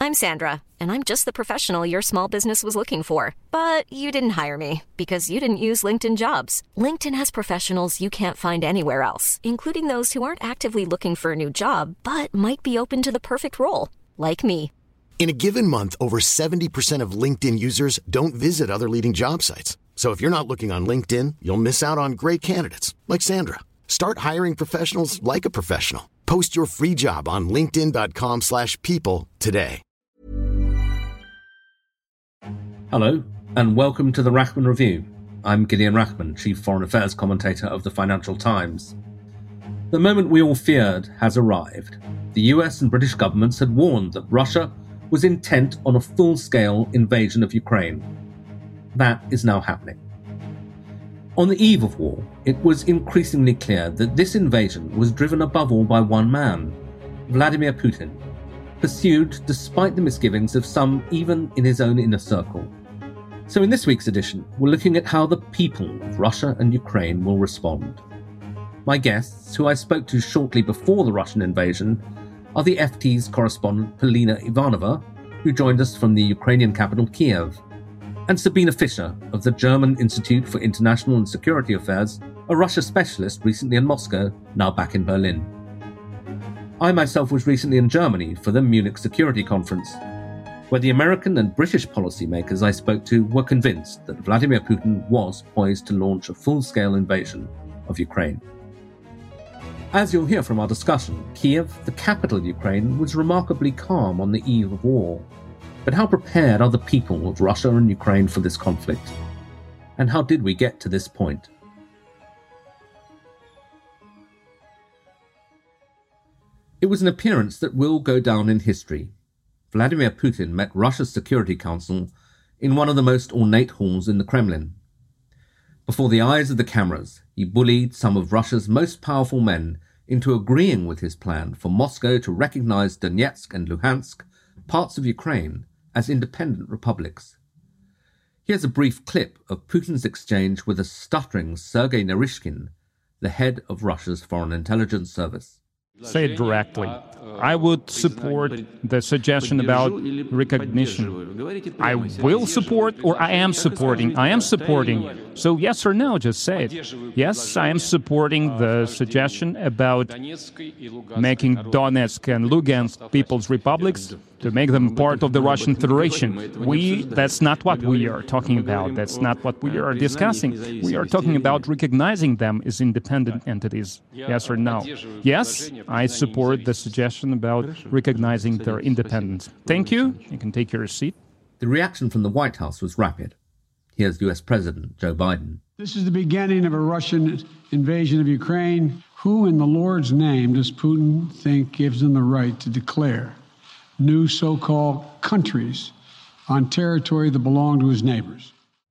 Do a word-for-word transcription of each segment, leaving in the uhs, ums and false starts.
I'm Sandra, and I'm just the professional your small business was looking for. But you didn't hire me because you didn't use LinkedIn Jobs. LinkedIn has professionals you can't find anywhere else, including those who aren't actively looking for a new job, but might be open to the perfect role, like me. In a given month, over seventy percent of LinkedIn users don't visit other leading job sites. So if you're not looking on LinkedIn, you'll miss out on great candidates like Sandra. Start hiring professionals like a professional. Post your free job on linkedin.com slash people today. Hello, and welcome to the Rachman Review. I'm Gideon Rachman, Chief Foreign Affairs Commentator of the Financial Times. The moment we all feared has arrived. The U S and British governments had warned that Russia was intent on a full-scale invasion of Ukraine. That is now happening. On the eve of war, it was increasingly clear that this invasion was driven above all by one man, Vladimir Putin, pursued despite the misgivings of some even in his own inner circle. So in this week's edition, we're looking at how the people of Russia and Ukraine will respond. My guests, who I spoke to shortly before the Russian invasion, are the F T's correspondent Polina Ivanova, who joined us from the Ukrainian capital Kiev, and Sabine Fischer of the German Institute for International and Security Affairs, a Russia specialist recently in Moscow, now back in Berlin. I myself was recently in Germany for the Munich Security Conference, where the American and British policymakers I spoke to were convinced that Vladimir Putin was poised to launch a full-scale invasion of Ukraine. As you'll hear from our discussion, Kiev, the capital of Ukraine, was remarkably calm on the eve of war. But how prepared are the people of Russia and Ukraine for this conflict? And how did we get to this point? It was an appearance that will go down in history. Vladimir Putin met Russia's Security Council in one of the most ornate halls in the Kremlin. Before the eyes of the cameras, he bullied some of Russia's most powerful men into agreeing with his plan for Moscow to recognize Donetsk and Luhansk, parts of Ukraine, as independent republics. Here's a brief clip of Putin's exchange with a stuttering Sergei Naryshkin, the head of Russia's Foreign Intelligence Service. Say it directly. I would support the suggestion about recognition. I will support or I am supporting. I am supporting. So yes or no, just say it. Yes, I am supporting the suggestion about making Donetsk and Lugansk People's Republics, to make them part of the Russian Federation. We, that's not what we are talking about. That's not what we are discussing. We are talking about recognizing them as independent entities. Yes or no? Yes, I support the suggestion about recognizing their independence. Thank you. You can take your seat. The reaction from the White House was rapid. Here's U S President Joe Biden. This is the beginning of a Russian invasion of Ukraine. Who in the Lord's name does Putin think gives him the right to declare new so-called countries on territory that belong to his neighbors?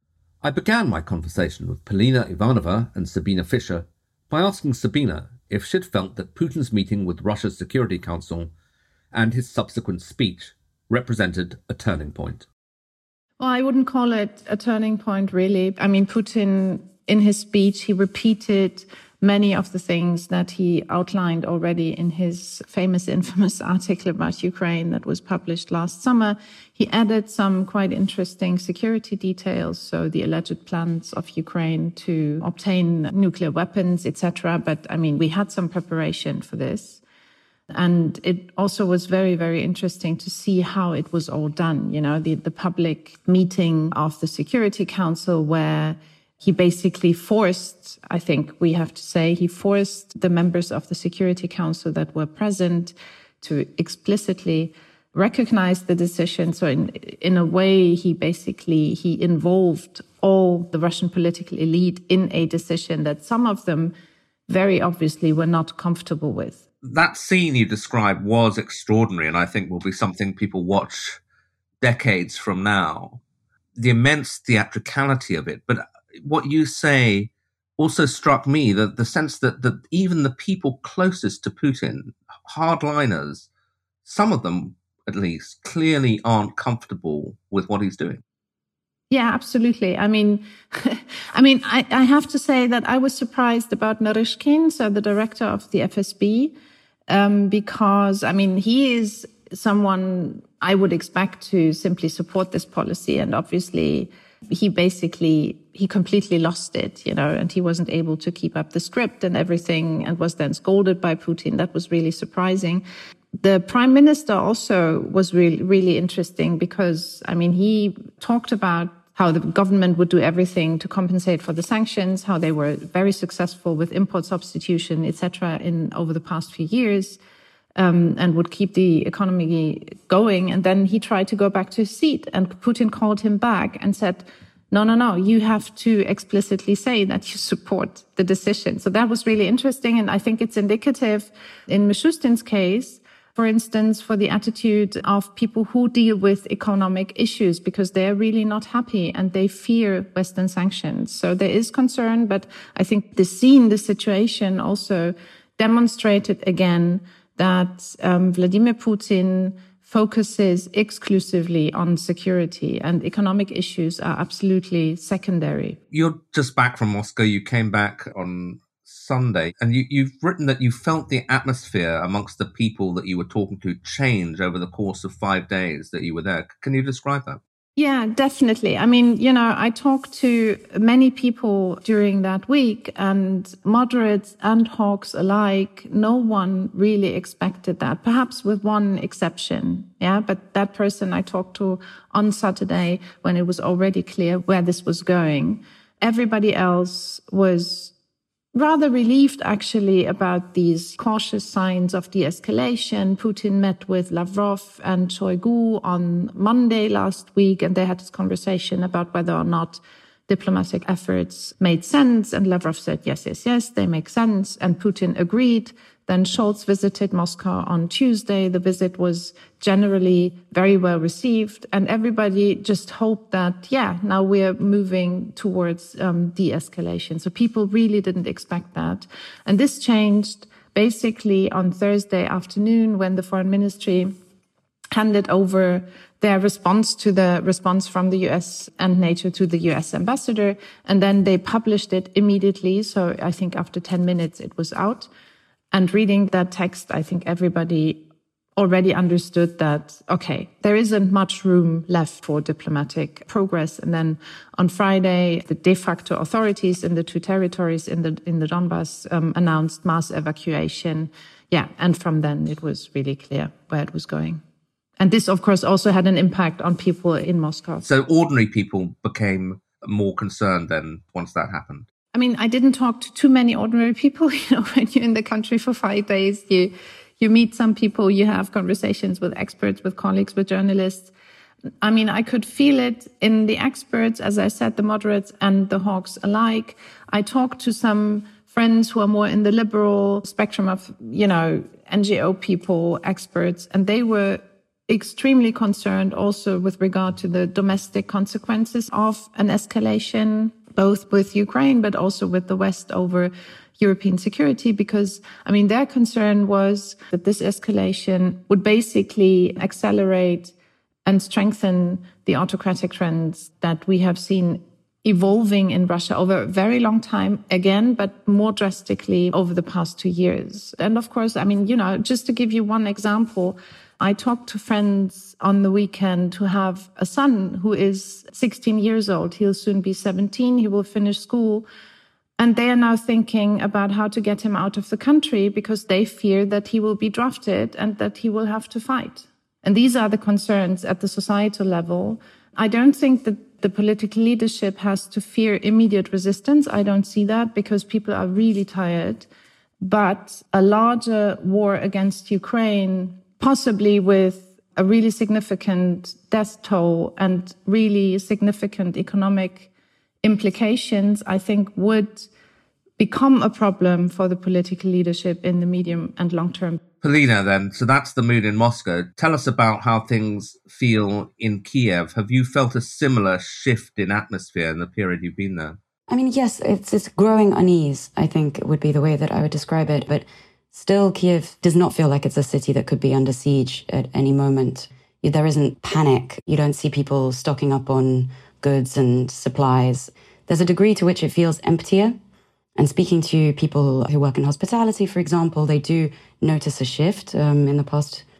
I began my conversation with Polina Ivanova and Sabine Fischer by asking Sabine if she'd felt that Putin's meeting with Russia's Security Council and his subsequent speech represented a turning point. Well, I wouldn't call it a turning point, really. I mean, Putin, in his speech, he repeated many of the things that he outlined already in his famous, infamous article about Ukraine that was published last summer. He added some quite interesting security details, so the alleged plans of Ukraine to obtain nuclear weapons, et cetera. But, I mean, we had some preparation for this. And it also was very, very interesting to see how it was all done. You know, the, the public meeting of the Security Council where he basically forced, I think we have to say, he forced the members of the Security Council that were present to explicitly recognize the decision. So in, in a way, he basically, he involved all the Russian political elite in a decision that some of them very obviously were not comfortable with. That scene you described was extraordinary, and I think will be something people watch decades from now. The immense theatricality of it. But what you say also struck me, that the sense that, that even the people closest to Putin, hardliners, some of them at least, clearly aren't comfortable with what he's doing. Yeah, absolutely. I mean, I mean, I, I have to say that I was surprised about Naryshkin, so the director of the F S B, um, because, I mean, he is someone I would expect to simply support this policy. And obviously, he basically, he completely lost it, you know, and he wasn't able to keep up the script and everything, and was then scolded by Putin. That was really surprising. The prime minister also was really, really interesting because, I mean, he talked about how the government would do everything to compensate for the sanctions, how they were very successful with import substitution, et cetera, in over the past few years, um, and would keep the economy going. And then he tried to go back to his seat, and Putin called him back and said, no, no, no, you have to explicitly say that you support the decision. So that was really interesting. And I think it's indicative in Mishustin's case, for instance, for the attitude of people who deal with economic issues, because they're really not happy and they fear Western sanctions. So there is concern, but I think the scene, the situation also demonstrated again that um, Vladimir Putin focuses exclusively on security, and economic issues are absolutely secondary. You're just back from Moscow. You came back on Sunday, and you, you've written that you felt the atmosphere amongst the people that you were talking to change over the course of five days that you were there. Can you describe that? Yeah, definitely. I mean, you know, I talked to many people during that week, and moderates and hawks alike. No one really expected that, perhaps with one exception. Yeah, but that person I talked to on Saturday, when it was already clear where this was going, everybody else was rather relieved, actually, about these cautious signs of de-escalation. Putin met with Lavrov and Shoigu on Monday last week, and they had this conversation about whether or not diplomatic efforts made sense. And Lavrov said, yes, yes, yes, they make sense. And Putin agreed. Then Scholz visited Moscow on Tuesday. The visit was generally very well received. And everybody just hoped that, yeah, now we're moving towards um, de-escalation. So people really didn't expect that. And this changed basically on Thursday afternoon when the foreign ministry handed over their response to the response from the U S and NATO to the U S ambassador. And then they published it immediately. So I think after ten minutes it was out. And reading that text, I think everybody already understood that, okay, there isn't much room left for diplomatic progress. And then on Friday, the de facto authorities in the two territories in the in the Donbass um, announced mass evacuation. Yeah, and from then it was really clear where it was going. And this, of course, also had an impact on people in Moscow. So ordinary people became more concerned then once that happened? I mean, I didn't talk to too many ordinary people. You know, when you're in the country for five days, you you meet some people, you have conversations with experts, with colleagues, with journalists. I mean, I could feel it in the experts, as I said, the moderates and the hawks alike. I talked to some friends who are more in the liberal spectrum of, you know, N G O people, experts, and they were extremely concerned also with regard to the domestic consequences of an escalation, both with Ukraine, but also with the West over European security, because, I mean, their concern was that this escalation would basically accelerate and strengthen the autocratic trends that we have seen evolving in Russia over a very long time again, but more drastically over the past two years. And of course, I mean, you know, just to give you one example, I talked to friends on the weekend who have a son who is sixteen years old. He'll soon be seventeen. He will finish school. And they are now thinking about how to get him out of the country because they fear that he will be drafted and that he will have to fight. And these are the concerns at the societal level. I don't think that the political leadership has to fear immediate resistance. I don't see that because people are really tired. But a larger war against Ukraine, possibly with a really significant death toll and really significant economic implications, I think would become a problem for the political leadership in the medium and long term. Polina, then, so that's the mood in Moscow. Tell us about how things feel in Kiev. Have you felt a similar shift in atmosphere in the period you've been there? I mean, yes, it's, it's growing unease, I think would be the way that I would describe it. But still, Kiev does not feel like it's a city that could be under siege at any moment. There isn't panic. You don't see people stocking up on goods and supplies. There's a degree to which it feels emptier. And speaking to people who work in hospitality, for example, they do notice a shift um, in the past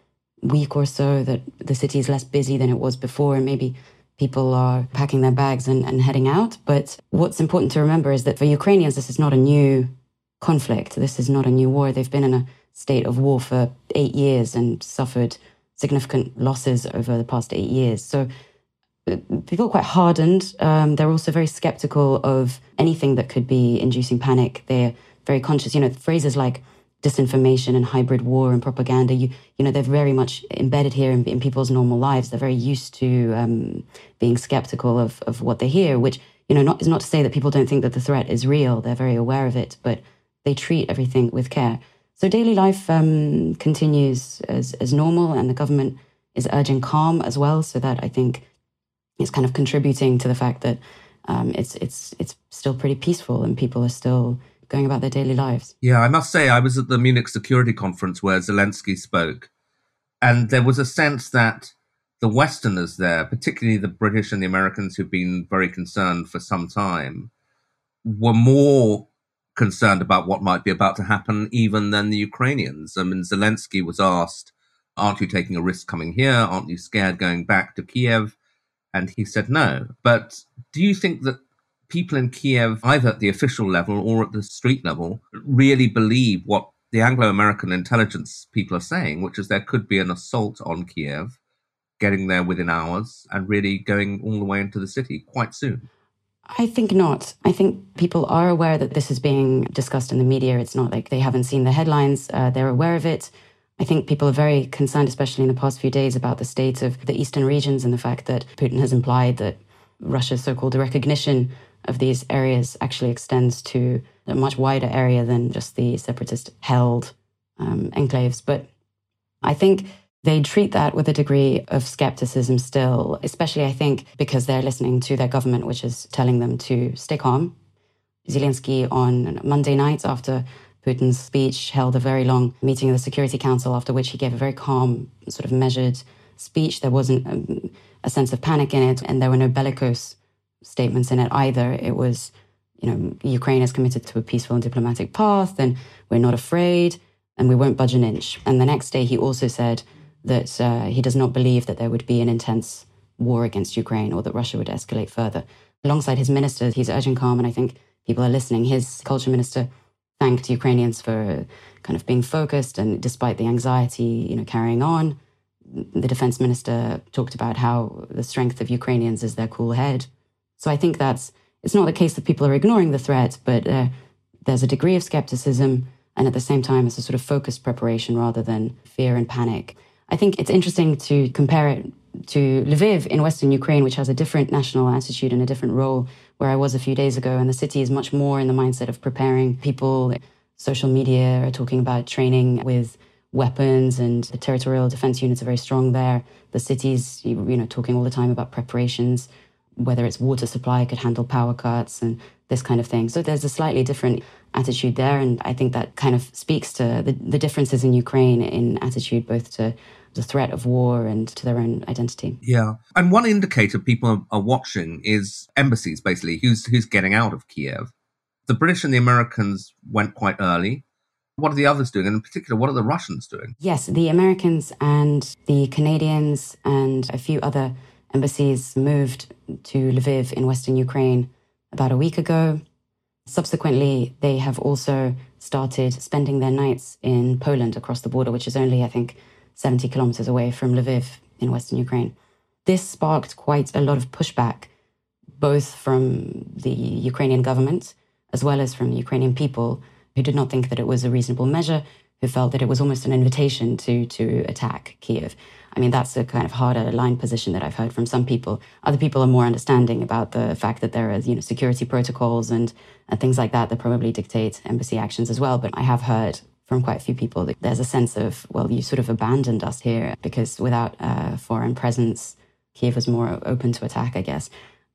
week or so that the city is less busy than it was before, and maybe people are packing their bags and, and heading out. But what's important to remember is that for Ukrainians, this is not a new conflict. This is not a new war. They've been in a state of war for eight years and suffered significant losses over the past eight years. So people are quite hardened. Um, they're also very skeptical of anything that could be inducing panic. They're very conscious. You know, phrases like disinformation and hybrid war and propaganda, you you know, they're very much embedded here in, in people's normal lives. They're very used to um, being skeptical of, of what they hear, which, you know, not, is not to say that people don't think that the threat is real. They're very aware of it, but they treat everything with care. So daily life um, continues as, as normal, and the government is urging calm as well. So that, I think, is kind of contributing to the fact that um, it's it's it's still pretty peaceful and people are still going about their daily lives. Yeah, I must say, I was at the Munich Security Conference where Zelensky spoke, and there was a sense that the Westerners there, particularly the British and the Americans who've been very concerned for some time, were more concerned about what might be about to happen even than the Ukrainians. I mean, Zelensky was asked, aren't you taking a risk coming here? Aren't you scared going back to Kiev? And he said no. But do you think that people in Kiev, either at the official level or at the street level, really believe what the Anglo-American intelligence people are saying, which is there could be an assault on Kiev, getting there within hours and really going all the way into the city quite soon? I think not. I think people are aware that this is being discussed in the media. It's not like they haven't seen the headlines. Uh, they're aware of it. I think people are very concerned, especially in the past few days, about the state of the eastern regions and the fact that Putin has implied that Russia's so-called recognition of these areas actually extends to a much wider area than just the separatist-held um, enclaves. But I think they treat that with a degree of skepticism still, especially, I think, because they're listening to their government, which is telling them to stay calm. Zelensky on Monday night, after Putin's speech, held a very long meeting of the Security Council, after which he gave a very calm, sort of measured speech. There wasn't a, a sense of panic in it, and there were no bellicose statements in it either. It was, you know, Ukraine is committed to a peaceful and diplomatic path, and we're not afraid, and we won't budge an inch. And the next day he also said that uh, he does not believe that there would be an intense war against Ukraine or that Russia would escalate further. Alongside his ministers, he's urging calm, and I think people are listening. His culture minister thanked Ukrainians for kind of being focused, and despite the anxiety, you know, carrying on. The defense minister talked about how the strength of Ukrainians is their cool head. So I think that's, it's not the case that people are ignoring the threat, but uh, there's a degree of skepticism, and at the same time, it's a sort of focused preparation rather than fear and panic. I think it's interesting to compare it to Lviv in Western Ukraine, which has a different national attitude and a different role, where I was a few days ago, and the city is much more in the mindset of preparing people. Social media are talking about training with weapons, and the territorial defense units are very strong there. The city's, you know, talking all the time about preparations, whether it's water supply could handle power cuts and this kind of thing. So there's a slightly different attitude there, and I think that kind of speaks to the, the differences in Ukraine in attitude, both to the threat of war and to their own identity. Yeah. And one indicator people are watching is embassies, basically, who's who's getting out of Kiev. The British and the Americans went quite early. What are the others doing? And in particular, what are the Russians doing? Yes, the Americans and the Canadians and a few other embassies moved to Lviv in Western Ukraine about a week ago. Subsequently, they have also started spending their nights in Poland across the border, which is only, I think, seventy kilometers away from Lviv in Western Ukraine. This sparked quite a lot of pushback, both from the Ukrainian government as well as from the Ukrainian people, who did not think that it was a reasonable measure, who felt that it was almost an invitation to to attack Kiev. I mean, that's a kind of harder line position that I've heard from some people. Other people are more understanding about the fact that there are, you know, security protocols and, and things like that that probably dictate embassy actions as well. But I have heard from quite a few people that there's a sense of, well, you sort of abandoned us here, because without a foreign presence, Kiev was more open to attack, I guess.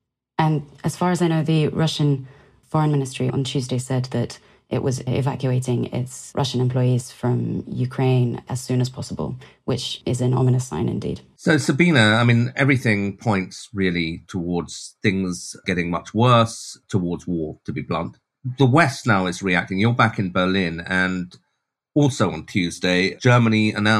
And as far as I know, the Russian Foreign Ministry on Tuesday said that it was evacuating its Russian employees from Ukraine as soon as possible, which is an ominous sign indeed. So, Sabina, I mean, everything points really towards things getting much worse, towards war, to be blunt. The West now is reacting. You're back in Berlin, and also on Tuesday, Germany announced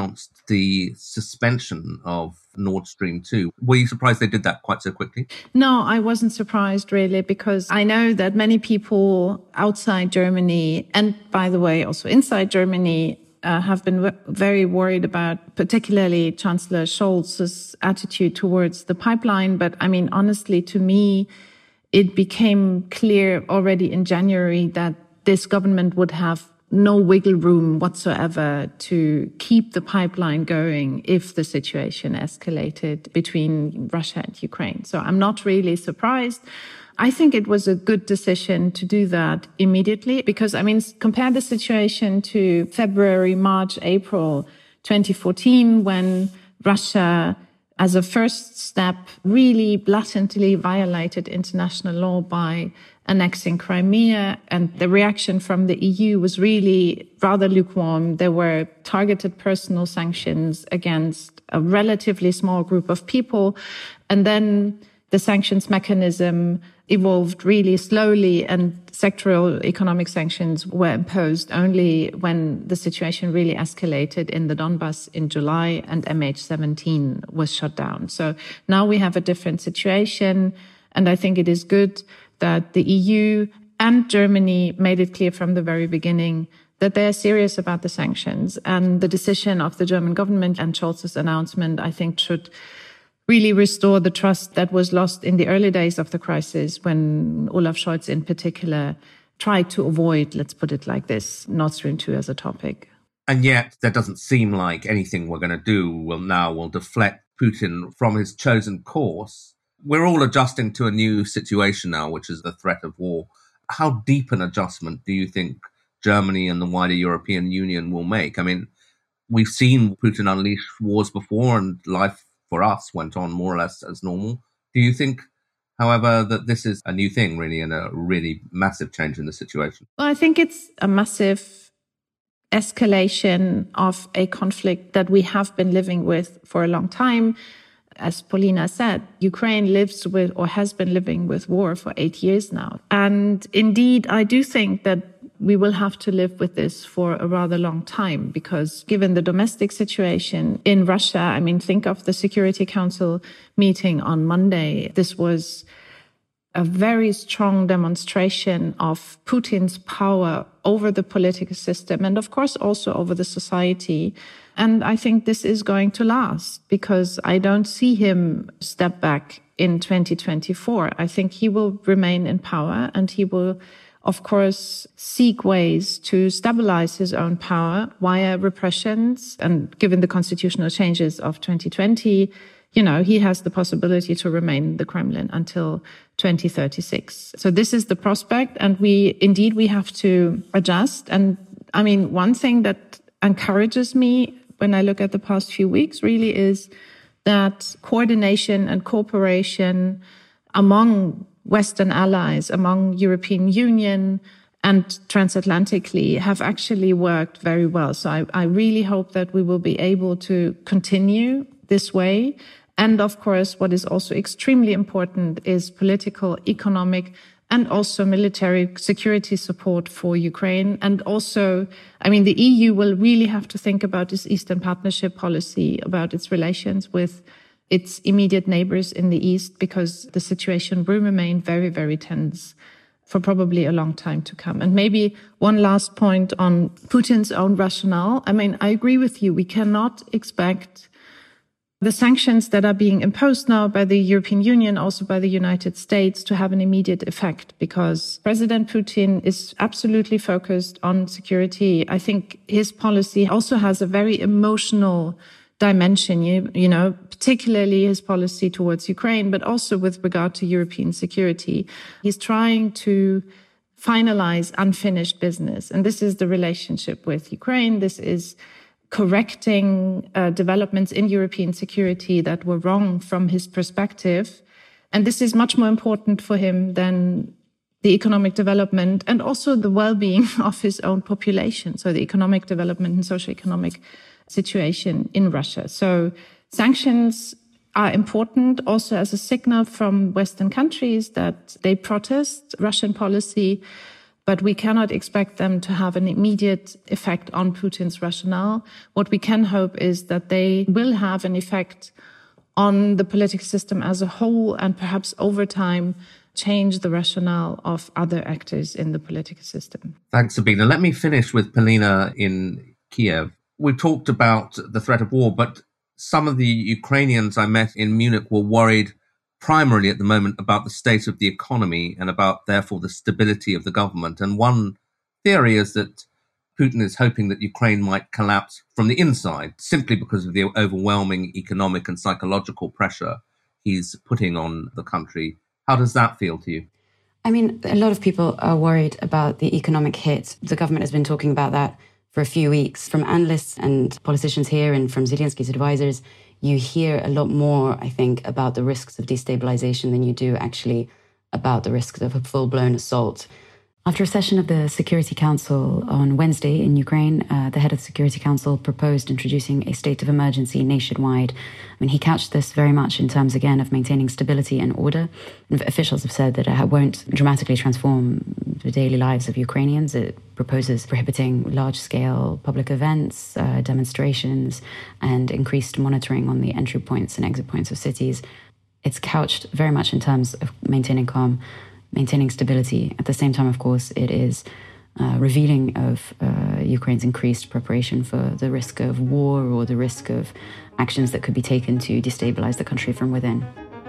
the suspension of Nord Stream two. Were you surprised they did that quite so quickly? No, I wasn't surprised really, because I know that many people outside Germany, and by the way, also inside Germany, uh, have been w- very worried about particularly Chancellor Scholz's attitude towards the pipeline. But I mean, honestly, to me, it became clear already in January that this government would have no wiggle room whatsoever to keep the pipeline going if the situation escalated between Russia and Ukraine. So I'm not really surprised. I think it was a good decision to do that immediately because, I mean, compare the situation to February, March, April twenty fourteen, when Russia, as a first step, really blatantly violated international law by annexing Crimea. And the reaction from the E U was really rather lukewarm. There were targeted personal sanctions against a relatively small group of people. And then the sanctions mechanism evolved really slowly, and sectoral economic sanctions were imposed only when the situation really escalated in the Donbass in July and M H seventeen was shut down. So now we have a different situation, and I think it is good that the E U and Germany made it clear from the very beginning that they are serious about the sanctions. And the decision of the German government and Scholz's announcement, I think, should really restore the trust that was lost in the early days of the crisis when Olaf Scholz in particular tried to avoid, let's put it like this, Nord Stream two as a topic. And yet there doesn't seem like anything we're going to do will now will deflect Putin from his chosen course. We're all adjusting to a new situation now, which is the threat of war. How deep an adjustment do you think Germany and the wider European Union will make? I mean, we've seen Putin unleash wars before and life for us went on more or less as normal. Do you think, however, that this is a new thing really and a really massive change in the situation? Well, I think it's a massive escalation of a conflict that we have been living with for a long time. As Paulina said, Ukraine lives with or has been living with war for eight years now. And indeed, I do think that we will have to live with this for a rather long time because given the domestic situation in Russia, I mean, think of the Security Council meeting on Monday. This was a very strong demonstration of Putin's power over the political system and, of course, also over the society. And I think this is going to last because I don't see him step back in twenty twenty-four. I think he will remain in power and he will, of course, seek ways to stabilize his own power via repressions. And given the constitutional changes of twenty twenty, you know, he has the possibility to remain in the Kremlin until twenty thirty-six. So this is the prospect. And we, indeed, we have to adjust. And I mean, one thing that encourages me when I look at the past few weeks really is that coordination and cooperation among Western allies, among European Union and transatlantically have actually worked very well. So I, I really hope that we will be able to continue this way. And of course, what is also extremely important is political, economic, and also military security support for Ukraine. And also, I mean, the E U will really have to think about its Eastern Partnership policy, about its relations with its immediate neighbors in the East, because the situation will remain very, very tense for probably a long time to come. And maybe one last point on Putin's own rationale. I mean, I agree with you. We cannot expect the sanctions that are being imposed now by the European Union, also by the United States, to have an immediate effect because President Putin is absolutely focused on security. I think his policy also has a very emotional dimension, you, you know, particularly his policy towards Ukraine, but also with regard to European security. He's trying to finalize unfinished business. And this is the relationship with Ukraine. This is correcting uh, developments in European security that were wrong from his perspective. And this is much more important for him than the economic development and also the well-being of his own population. So the economic development and socio-economic situation in Russia. So sanctions are important also as a signal from Western countries that they protest Russian policy. but we cannot expect them to have an immediate effect on Putin's rationale. What we can hope is that they will have an effect on the political system as a whole, and perhaps over time change the rationale of other actors in the political system. Thanks, Sabina. Let me finish with Polina in Kiev. We've talked about the threat of war, but some of the Ukrainians I met in Munich were worried primarily at the moment about the state of the economy and about, therefore, the stability of the government. And one theory is that Putin is hoping that Ukraine might collapse from the inside simply because of the overwhelming economic and psychological pressure he's putting on the country. How does that feel to you? I mean, a lot of people are worried about the economic hit. The government has been talking about that for a few weeks. From analysts and politicians here and from Zelensky's advisors, you hear a lot more, I think, about the risks of destabilization than you do actually about the risks of a full-blown assault. After a session of the Security Council on Wednesday in Ukraine, uh, the head of the Security Council proposed introducing a state of emergency nationwide. I mean, he couched this very much in terms, again, of maintaining stability and order. And officials have said that it won't dramatically transform the daily lives of Ukrainians. It proposes prohibiting large-scale public events, uh, demonstrations, and increased monitoring on the entry points and exit points of cities. It's couched very much in terms of maintaining calm, maintaining stability. At the same time, of course, it is uh, revealing of uh, Ukraine's increased preparation for the risk of war or the risk of actions that could be taken to destabilize the country from within.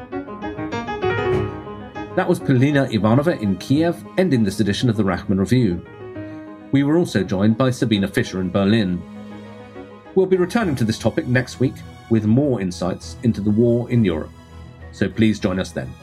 That was Polina Ivanova in Kiev, ending this edition of the Rachman Review. We were also joined by Sabina Fischer in Berlin. We'll be returning to this topic next week with more insights into the war in Europe. So please join us then.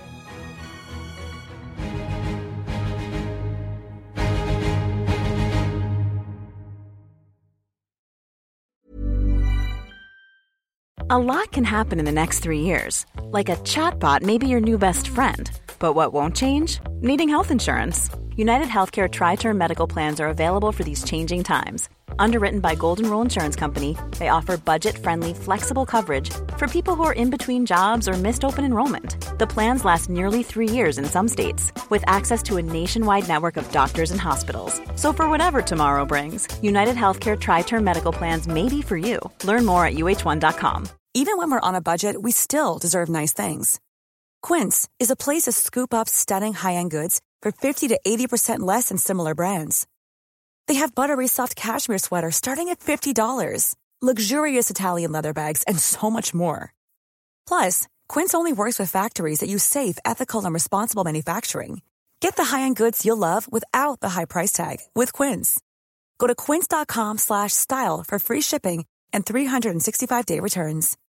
A lot can happen in the next three years. Like a chatbot may be your new best friend. But what won't change? Needing health insurance. United Healthcare Tri-Term Medical Plans are available for these changing times. Underwritten by Golden Rule Insurance Company, they offer budget-friendly, flexible coverage for people who are in between jobs or missed open enrollment. The plans last nearly three years in some states, with access to a nationwide network of doctors and hospitals. So for whatever tomorrow brings, United Healthcare Tri-Term Medical Plans may be for you. Learn more at U H one dot com. Even when we're on a budget, we still deserve nice things. Quince is a place to scoop up stunning high-end goods for fifty to eighty percent less than similar brands. They have buttery soft cashmere sweaters starting at fifty dollars, luxurious Italian leather bags, and so much more. Plus, Quince only works with factories that use safe, ethical, and responsible manufacturing. Get the high-end goods you'll love without the high price tag with Quince. Go to quince.com slash style for free shipping and three sixty-five day returns.